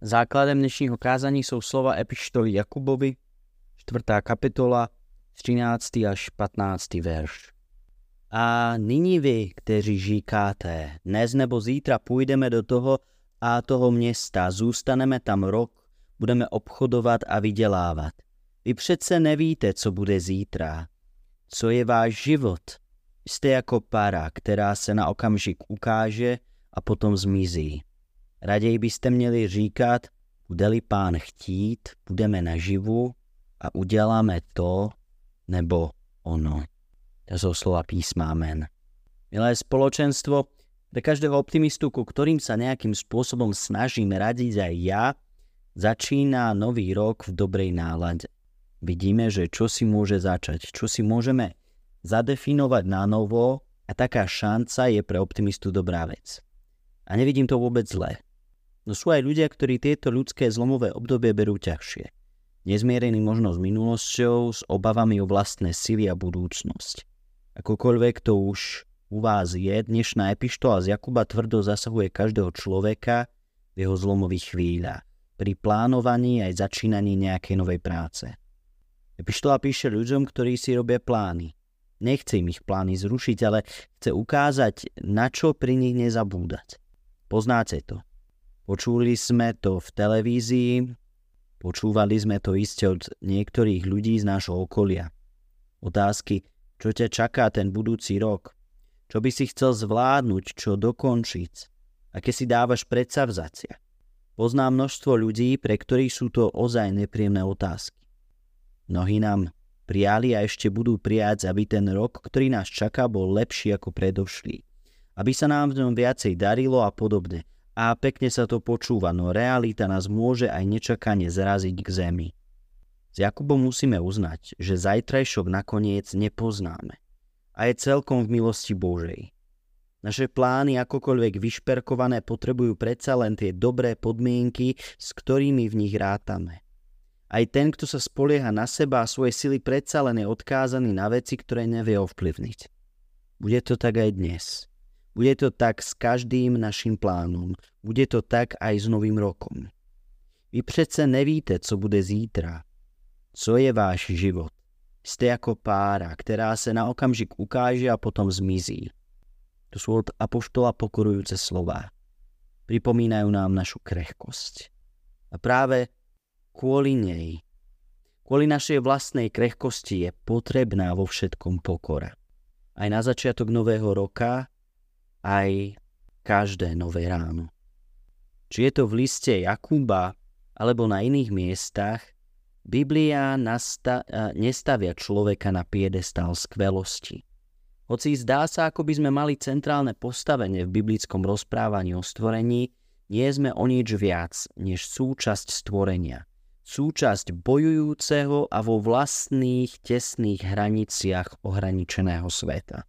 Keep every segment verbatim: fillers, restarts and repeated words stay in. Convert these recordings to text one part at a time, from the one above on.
Základem dnešního kázání jsou slova epištoly Jakubovi, čtvrtá kapitola, třináctý až patnáctý verš. A nyní vy, kteří říkáte, dnes nebo zítra půjdeme do toho a toho města, zůstaneme tam rok, budeme obchodovat a vydělávat. Vy přece nevíte, co bude zítra. Co je váš život? Jste jako para, která se na okamžik ukáže a potom zmizí. Raději byste měli říkat, bude-li Pán chtít, budeme naživu a uděláme to nebo ono. To jsou slova písma, amen. Milé spoločenstvo, pre každého optimistu, ku ktorým sa nejakým spôsobom snažím radiť aj ja, začína nový rok v dobrej nálade. Vidíme, že čo si môže začať, čo si môžeme zadefinovať na novo a taká šanca je pre optimistu dobrá vec. A nevidím to vôbec zle. No sú aj ľudia, ktorí tieto ľudské zlomové obdobie berú ťažšie. Nezmierení možno s minulosťou, s obavami o vlastné sily a budúcnosť. Akokoľvek to už u vás je, dnešná epištola z Jakuba tvrdo zasahuje každého človeka v jeho zlomových chvíľach, pri plánovaní aj začínaní nejakej novej práce. Epištola píše ľuďom, ktorí si robia plány. Nechce im ich plány zrušiť, ale chce ukázať, na čo pri nich nezabúdať. Poznáte to. Počuli sme to v televízii, počúvali sme to iste od niektorých ľudí z nášho okolia. Otázky, čo ťa čaká ten budúci rok, čo by si chcel zvládnuť, čo dokončiť, aké si dávaš predsavzatia. Poznám množstvo ľudí, pre ktorých sú to ozaj nepríjemné otázky. Mnohí nám prijali a ešte budú prijať, aby ten rok, ktorý nás čaká, bol lepší ako predošlý. Aby sa nám v ňom viacej darilo a podobne. A pekne sa to počúva, no realita nás môže aj nečakane zraziť k zemi. S Jakubom musíme uznať, že zajtrajšok nakoniec nepoznáme. A je celkom v milosti Božej. Naše plány, akokoľvek vyšperkované, potrebujú predsa len tie dobré podmienky, s ktorými v nich rátame. Aj ten, kto sa spolieha na seba a svoje sily, predsa len je odkázaný na veci, ktoré nevie ovplyvniť. Bude to tak aj dnes. Bude to tak s každým našim plánom. Bude to tak aj s novým rokom. Vy přece nevíte, co bude zítra. Co je váš život? Ste ako pára, ktorá sa na okamžik ukáže a potom zmizí. To sú od apoštola pokorujúce slová. Pripomínajú nám našu krehkosť. A práve kvôli nej, kvôli našej vlastnej krehkosti je potrebná vo všetkom pokora. Aj na začiatok nového roka, aj každé nové ráno. Či je to v liste Jakuba alebo na iných miestach, Biblia nasta- nestavia človeka na piedestál skvelosti. Hoci zdá sa, ako by sme mali centrálne postavenie v biblickom rozprávaní o stvorení, nie sme o nič viac než súčasť stvorenia. Súčasť bojujúceho a vo vlastných tesných hraniciach ohraničeného sveta.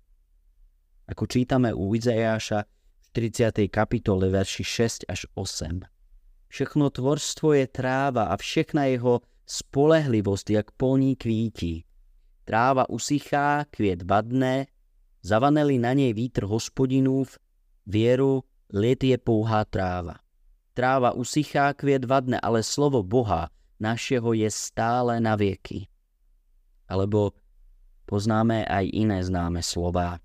Ako čítame u Izajáša v štyridsiatej kapitole verši šesť až osem. Všechno tvorstvo je tráva a všechna jeho spolehlivosť jak polní kvítí. Tráva usychá, kviet vadne, zavaneli na nej vítr Hospodinův, vieru, liet je pouhá tráva. Tráva usychá, kviet vadne, ale slovo Boha našeho je stále na vieky. Alebo poznáme aj iné známe slová.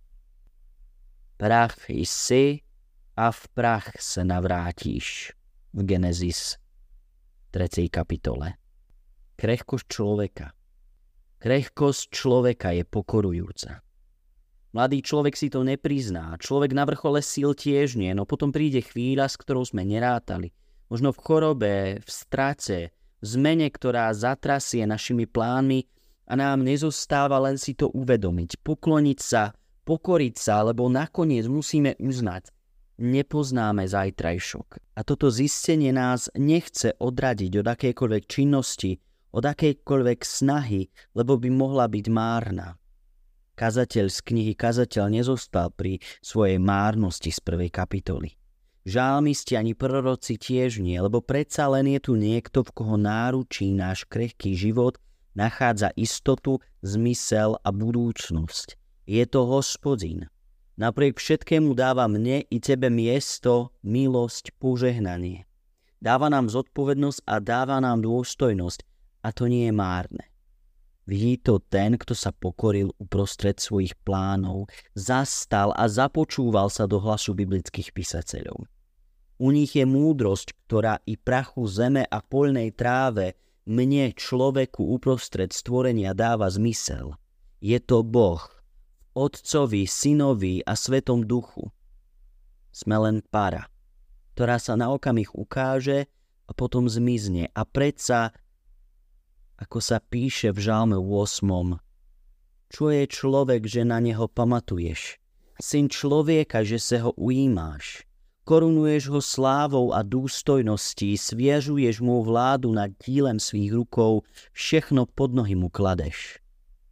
Prach jsi a v prach se navrátíš. V Genesis tretej kapitole. Krehkosť človeka. Krehkosť človeka je pokorujúca. Mladý človek si to neprizná, človek na vrchole síl tiež nie, no potom príde chvíľa, s ktorou sme nerátali. Možno v chorobe, v strate, v zmene, ktorá zatrasie našimi plánmi a nám nezostáva len si to uvedomiť, pokloniť sa, pokoriť sa, lebo nakoniec musíme uznať, nepoznáme zajtrajšok. A toto zistenie nás nechce odradiť od akejkoľvek činnosti, od akejkoľvek snahy, lebo by mohla byť márna. Kazateľ z knihy Kazateľ nezostal pri svojej márnosti z prvej kapitoly. Žálmisti ani proroci tiež nie, lebo predsa len je tu niekto, v koho náručí náš krehký život nachádza istotu, zmysel a budúcnosť. Je to Hospodin. Napriek všetkému dáva mne i tebe miesto, milosť, požehnanie. Dáva nám zodpovednosť a dáva nám dôstojnosť. A to nie je márne. Vidí to ten, kto sa pokoril uprostred svojich plánov, zastal a započúval sa do hlasu biblických písateľov. U nich je múdrosť, ktorá i prachu zeme a poľnej tráve, mne, človeku uprostred stvorenia dáva zmysel. Je to Boh, Otcovi, Synovi a Svetom Duchu. Sme len para, ktorá sa na okamih ukáže a potom zmizne. A predsa, ako sa píše v Žalme ôsmom, čo je človek, že na neho pamatuješ? Syn človeka, že se ho ujímáš. Korunuješ ho slávou a dôstojností, sviežuješ mu vládu nad dílem svých rukou, všechno pod nohy mu kladeš.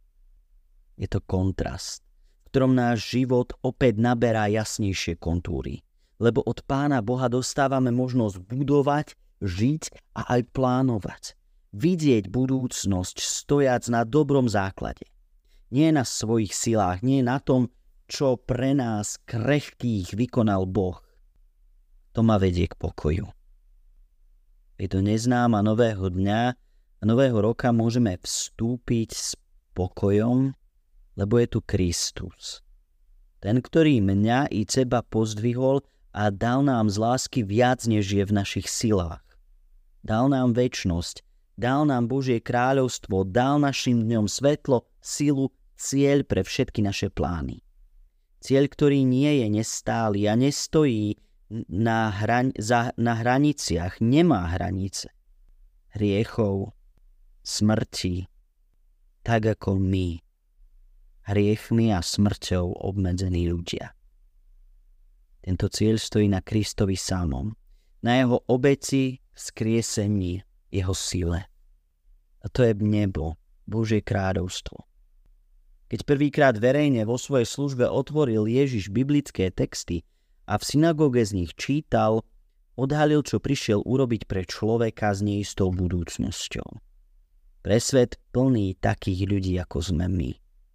Je to kontrast, v ktorom náš život opäť naberá jasnejšie kontúry, lebo od Pána Boha dostávame možnosť budovať, žiť a aj plánovať. Vidieť budúcnosť stojac na dobrom základe. Nie na svojich silách, nie na tom, čo pre nás krehkých vykonal Boh. To ma vedie k pokoju. Je to neznáma nového dňa a nového roka môžeme vstúpiť s pokojom, lebo je tu Kristus. Ten, ktorý mňa i teba pozdvihol a dal nám z lásky viac, než je v našich silách. Dal nám večnosť, dal nám Božie kráľovstvo, dal našim dňom svetlo, silu, cieľ pre všetky naše plány. Cieľ, ktorý nie je nestály a nestojí Na, hran- za, na hraniciach, nemá hranice hriechov, smrti, tak ako my, hriechmi a smrťou obmedzení ľudia. Tento cieľ stojí na Kristovi samom, na jeho obeti, vzkriesení, jeho sile. A to je nebo, Božie kráľovstvo. Keď prvýkrát verejne vo svojej službe otvoril Ježiš biblické texty a v synagóge z nich čítal, odhalil, čo prišiel urobiť pre človeka s neistou budúcnosťou. Pre svet plný takých ľudí, ako sme my.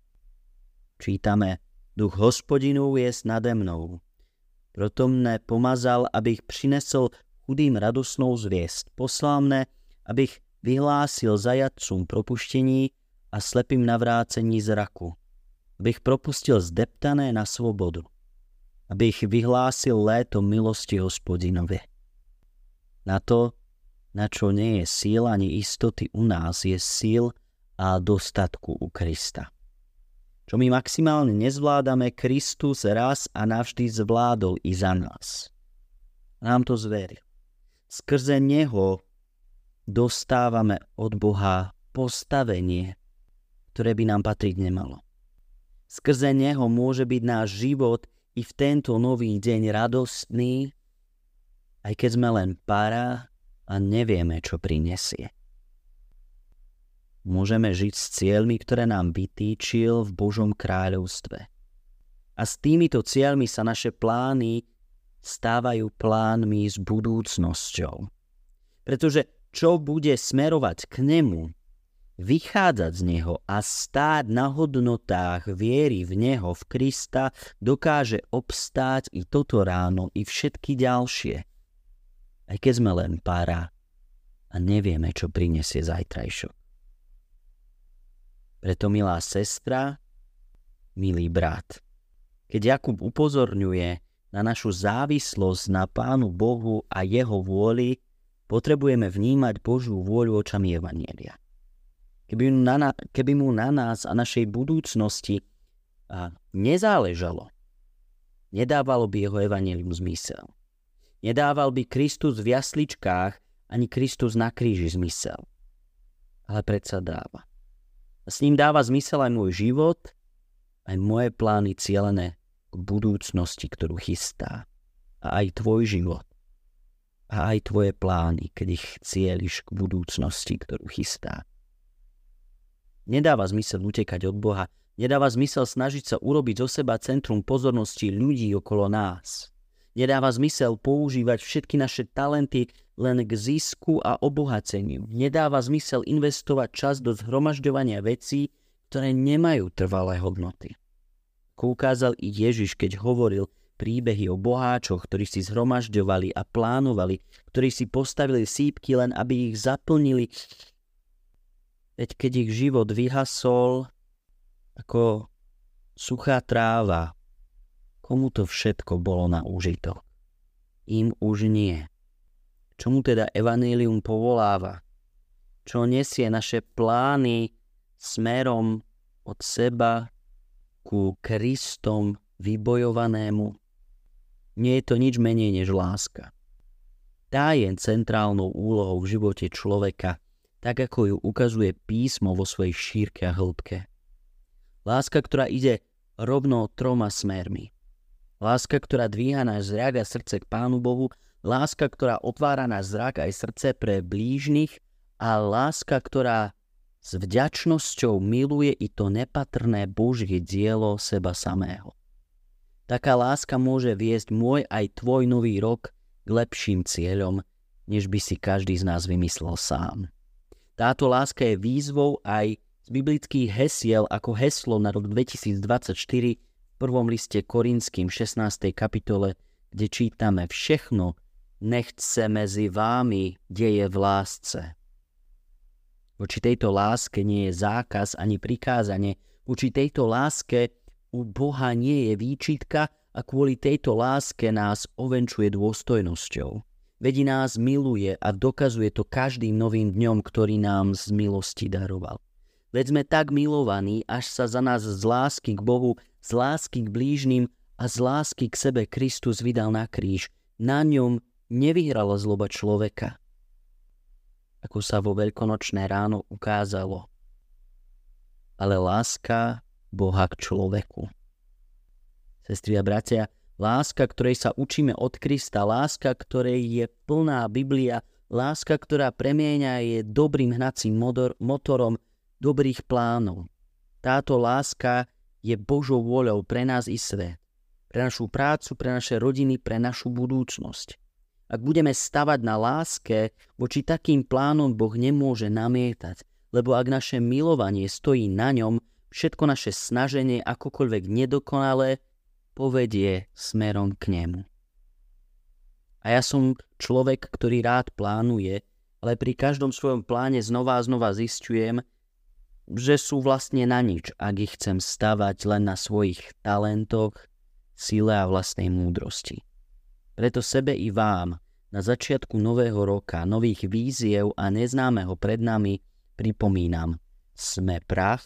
Čítame, Duch Hospodinov je nade mnou. Proto mne pomazal, abych prinesol chudým radosnou zviesť. Poslal mne, abych vyhlásil zajatcům propuštení a slepým navrácení zraku. Abych propustil zdeptané na svobodu. Aby ich vyhlásil léto milosti Hospodinovie. Na to, na čo nie je síl ani istoty u nás, je síl a dostatku u Krista. Čo my maximálne nezvládame, Kristus raz a navždy zvládol i za nás. Nám to zveril. Skrze Neho dostávame od Boha postavenie, ktoré by nám patriť nemalo. Skrze Neho môže byť náš život i v tento nový deň radostný, aj keď sme len para a nevieme, čo prinesie. Môžeme žiť s cieľmi, ktoré nám vytýčil v Božom kráľovstve. A s týmito cieľmi sa naše plány stávajú plánmi s budúcnosťou. Pretože čo bude smerovať k nemu, vychádzať z neho a stáť na hodnotách viery v neho, v Krista, dokáže obstáť i toto ráno, i všetky ďalšie. Aj keď sme len para a nevieme, čo prinesie zajtrajšok. Preto, milá sestra, milý brat, keď Jakub upozorňuje na našu závislosť na Pánu Bohu a jeho vôli, potrebujeme vnímať Božiu vôľu očami evanjelia. Keby mu, na, keby mu na nás a našej budúcnosti a, nezáležalo, nedávalo by jeho evanjelium zmysel. Nedával by Kristus v jasličkách ani Kristus na kríži zmysel. Ale predsa dáva. A s ním dáva zmysel aj môj život, aj moje plány cielené k budúcnosti, ktorú chystá. A aj tvoj život. A aj tvoje plány, keď ich cieliš k budúcnosti, ktorú chystá. Nedáva zmysel utekať od Boha. Nedáva zmysel snažiť sa urobiť zo seba centrum pozornosti ľudí okolo nás. Nedáva zmysel používať všetky naše talenty len k zisku a obohaceniu. Nedáva zmysel investovať čas do zhromažďovania vecí, ktoré nemajú trvalé hodnoty. Ako ukázal i Ježiš, keď hovoril, príbehy o boháčoch, ktorí si zhromažďovali a plánovali, ktorí si postavili sípky len, aby ich zaplnili. Veď keď ich život vyhasol ako suchá tráva, komu to všetko bolo na úžitok? Im už nie. Čomu teda evanjelium povoláva? Čo nesie naše plány smerom od seba ku Kristom vybojovanému? Nie je to nič menej než láska. Tá je centrálnou úlohou v živote človeka, tak ako ju ukazuje písmo vo svojej šírke a hĺbke. Láska, ktorá ide rovno troma smermi. Láska, ktorá dvíha náš zrak a srdce k Pánu Bohu, láska, ktorá otvára náš zrak aj srdce pre blížnych a láska, ktorá s vďačnosťou miluje i to nepatrné Božie dielo seba samého. Taká láska môže viesť môj aj tvoj nový rok k lepším cieľom, než by si každý z nás vymyslel sám. Táto láska je výzvou aj z biblických hesiel ako heslo na rok dvetisícdvadsaťštyri v prvom liste Korinským šestnástej kapitole, kde čítame: Všechno nechť se mezi vámi deje v lásce. Voči tejto láske nie je zákaz ani prikázanie. Voči tejto láske u Boha nie je výčitka a kvôli tejto láske nás ovenčuje dôstojnosťou. Veď nás miluje a dokazuje to každým novým dňom, ktorý nám z milosti daroval. Veď sme tak milovaní, až sa za nás z lásky k Bohu, z lásky k blížnym a z lásky k sebe Kristus vydal na kríž. Na ňom nevyhrala zloba človeka, ako sa vo veľkonočné ráno ukázalo, ale láska Boha k človeku. Sestri a bratia, láska, ktorej sa učíme od Krista, láska, ktorej je plná Biblia, láska, ktorá premieňa, je dobrým hnacím motor, motorom dobrých plánov. Táto láska je Božou vôľou pre nás i svet, pre našu prácu, pre naše rodiny, pre našu budúcnosť. Ak budeme stavať na láske, voči takým plánom Boh nemôže namietať, lebo ak naše milovanie stojí na ňom, všetko naše snaženie, akokoľvek nedokonalé, povedie smerom k nemu. A ja som človek, ktorý rád plánuje, ale pri každom svojom pláne znova a znova zisťujem, že sú vlastne na nič, ak ich chcem stavať len na svojich talentoch, sile a vlastnej múdrosti. Preto sebe i vám na začiatku nového roka, nových víziev a neznámeho pred nami pripomínam: sme prach,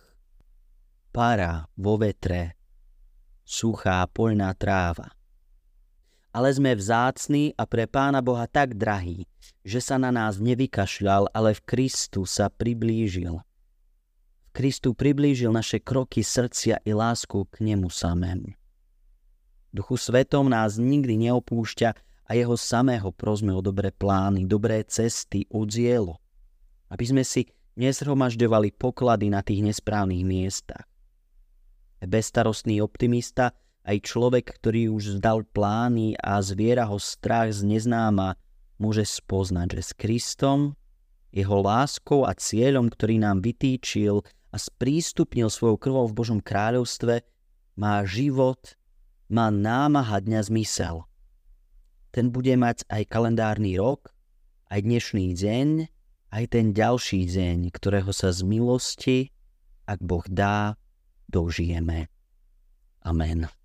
para vo vetre, suchá poľná tráva. Ale sme vzácni a pre Pána Boha tak drahí, že sa na nás nevykašľal, ale v Kristu sa priblížil. V Kristu priblížil naše kroky, srdcia i lásku k nemu samému. Duchu Svetom nás nikdy neopúšťa a jeho samého prosme o dobré plány, dobré cesty, o dielo, aby sme si nezhromažďovali poklady na tých nesprávnych miestach. Bezstarostný optimista, aj človek, ktorý už vzdal plány a zviera ho strach z neznáma, môže spoznať, že s Kristom, jeho láskou a cieľom, ktorý nám vytýčil a sprístupnil svojou krvou v Božom kráľovstve, má život, má námaha dňa zmysel. Ten bude mať aj kalendárny rok, aj dnešný deň, aj ten ďalší deň, ktorého sa z milosti, ak Boh dá, dožijeme. Amen.